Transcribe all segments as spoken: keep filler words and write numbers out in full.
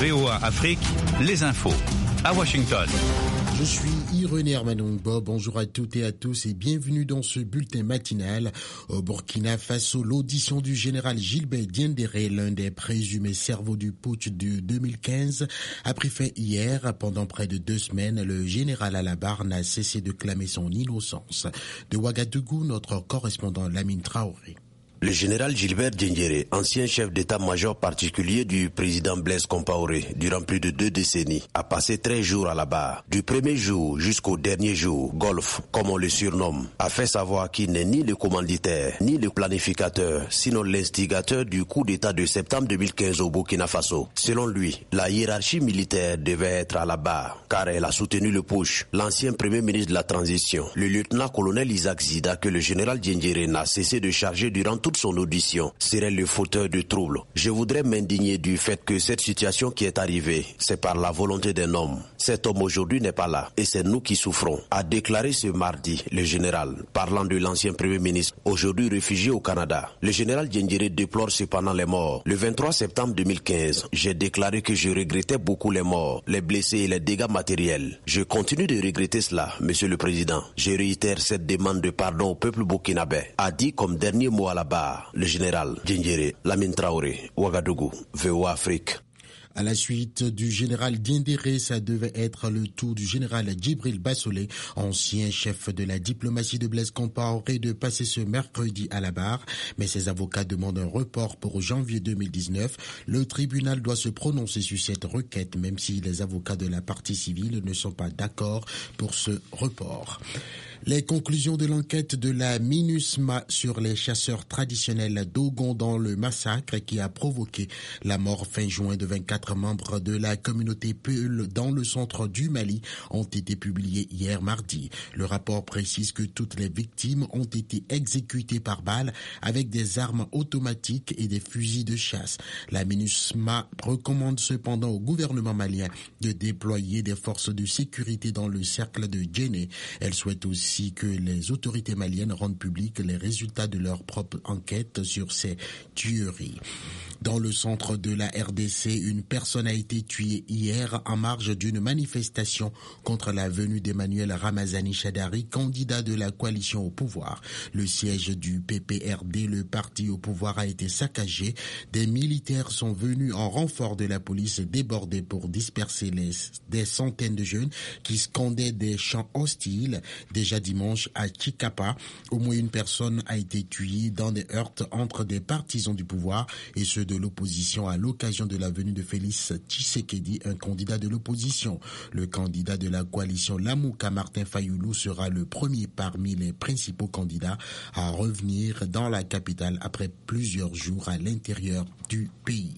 V O A Afrique, les infos à Washington. Je suis Irénée Hermanongbo, bonjour à toutes et à tous et bienvenue dans ce bulletin matinal. Au Burkina Faso, l'audition du général Gilbert Diendéré, l'un des présumés cerveaux du putsch de deux mille quinze, a pris fin hier. Pendant près de deux semaines, le général à la barre n'a cessé de clamer son innocence. De Ouagadougou, notre correspondant Lamine Traoré. Le général Gilbert Diendéré, ancien chef d'état-major particulier du président Blaise Compaoré durant plus de deux décennies, a passé treize jours à la barre. Du premier jour jusqu'au dernier jour, Golf, comme on le surnomme, a fait savoir qu'il n'est ni le commanditaire, ni le planificateur, sinon l'instigateur du coup d'état de septembre deux mille quinze au Burkina Faso. Selon lui, la hiérarchie militaire devait être à la barre, car elle a soutenu le putsch. L'ancien premier ministre de la transition, le lieutenant-colonel Isaac Zida, que le général Diendéré n'a cessé de charger durant toute son audition, serait le fauteur de troubles. Je voudrais m'indigner du fait que cette situation qui est arrivée, c'est par la volonté d'un homme. Cet homme aujourd'hui n'est pas là et c'est nous qui souffrons, a déclaré ce mardi le général, parlant de l'ancien premier ministre, aujourd'hui réfugié au Canada. Le général Diendéré déplore cependant les morts. Le vingt-trois septembre deux mille quinze, j'ai déclaré que je regrettais beaucoup les morts, les blessés et les dégâts matériels. Je continue de regretter cela, Monsieur le Président. Je réitère cette demande de pardon au peuple burkinabé, a dit comme dernier mot à la barre le général Diendéré. Lamine Traoré, Ouagadougou, V O A Afrique. À la suite du général Diendéré, ça devait être le tour du général Djibril Bassolé, ancien chef de la diplomatie de Blaise Compaoré, de passer ce mercredi à la barre. Mais ses avocats demandent un report pour janvier deux mille dix-neuf. Le tribunal doit se prononcer sur cette requête, même si les avocats de la partie civile ne sont pas d'accord pour ce report. Les conclusions de l'enquête de la MINUSMA sur les chasseurs traditionnels d'Ogon dans le massacre qui a provoqué la mort fin juin de vingt-quatre membres de la communauté Peul dans le centre du Mali ont été publiées hier mardi. Le rapport précise que toutes les victimes ont été exécutées par balle avec des armes automatiques et des fusils de chasse. La MINUSMA recommande cependant au gouvernement malien de déployer des forces de sécurité dans le cercle de Djenné. Elle souhaite aussi que les autorités maliennes rendent publics les résultats de leur propre enquête sur ces tueries. Dans le centre de la R D C, une personne a été tuée hier en marge d'une manifestation contre la venue d'Emmanuel Ramazani Chadari, candidat de la coalition au pouvoir. Le siège du P P R D, le parti au pouvoir, a été saccagé. Des militaires sont venus en renfort de la police débordés pour disperser les, des centaines de jeunes qui scandaient des chants hostiles. Déjà dimanche à Chikapa, au moins une personne a été tuée dans des heurts entre des partisans du pouvoir et ceux de l'opposition à l'occasion de la venue de Félix Tshisekedi, un candidat de l'opposition. Le candidat de la coalition Lamouka, Martin Fayoulou, sera le premier parmi les principaux candidats à revenir dans la capitale après plusieurs jours à l'intérieur du pays.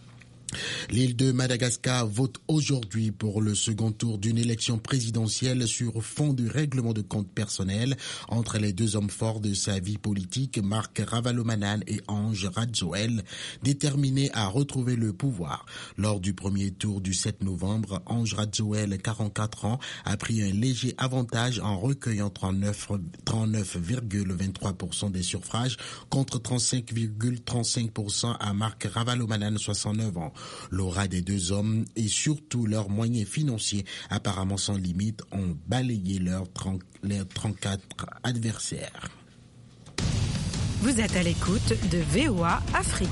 L'île de Madagascar vote aujourd'hui pour le second tour d'une élection présidentielle sur fond de règlement de compte personnel entre les deux hommes forts de sa vie politique, Marc Ravalomanane et Ange Radzoel, déterminés à retrouver le pouvoir. Lors du premier tour du sept novembre, Ange Radzoel, quarante-quatre ans, a pris un léger avantage en recueillant trente-neuf virgule vingt-trois pour cent des suffrages contre trente-cinq virgule trente-cinq pour cent à Marc Ravalomanane, soixante-neuf ans. L'aura des deux hommes et surtout leurs moyens financiers apparemment sans limite ont balayé leurs trente-quatre adversaires. Vous êtes à l'écoute de V O A Afrique.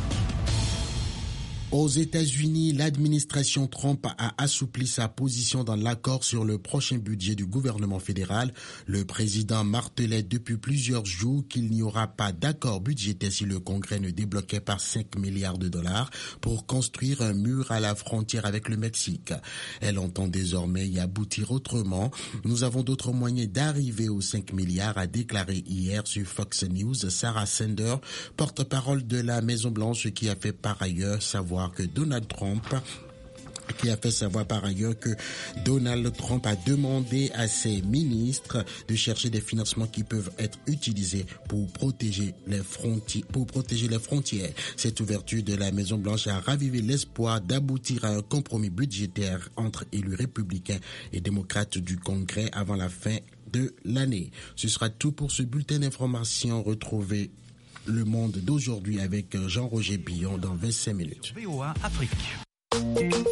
Aux États-Unis, l'administration Trump a assoupli sa position dans l'accord sur le prochain budget du gouvernement fédéral. Le président martelait depuis plusieurs jours qu'il n'y aura pas d'accord budgétaire si le Congrès ne débloquait pas cinq milliards de dollars pour construire un mur à la frontière avec le Mexique. Elle entend désormais y aboutir autrement. Nous avons d'autres moyens d'arriver aux cinq milliards, a déclaré hier sur Fox News Sarah Sanders, porte-parole de la Maison-Blanche, qui a fait par ailleurs savoir que Donald Trump qui a fait savoir par ailleurs que Donald Trump a demandé à ses ministres de chercher des financements qui peuvent être utilisés pour protéger les frontières. Pour protéger les frontières. Cette ouverture de la Maison-Blanche a ravivé l'espoir d'aboutir à un compromis budgétaire entre élus républicains et démocrates du Congrès avant la fin de l'année. Ce sera tout pour ce bulletin d'information. Retrouvez Le Monde d'aujourd'hui avec Jean-Roger Billon dans vingt-cinq minutes. V O A Afrique.